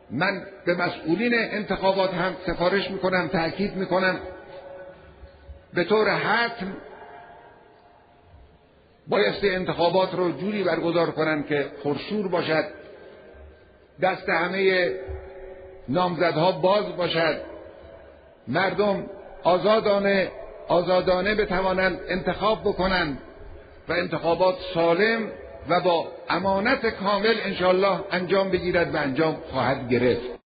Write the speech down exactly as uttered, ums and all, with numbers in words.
من به مسئولین انتخابات هم سفارش میکنم، تأکید میکنم به طور حتم بایستی انتخابات رو جوری برگزار کنن که پرشور باشد، دست همه نامزدها باز باشد، مردم آزادانه آزادانه بتوانند انتخاب بکنند و انتخابات سالم و با امانت کامل انشاءالله انجام بگیرد و انجام خواهد گرفت.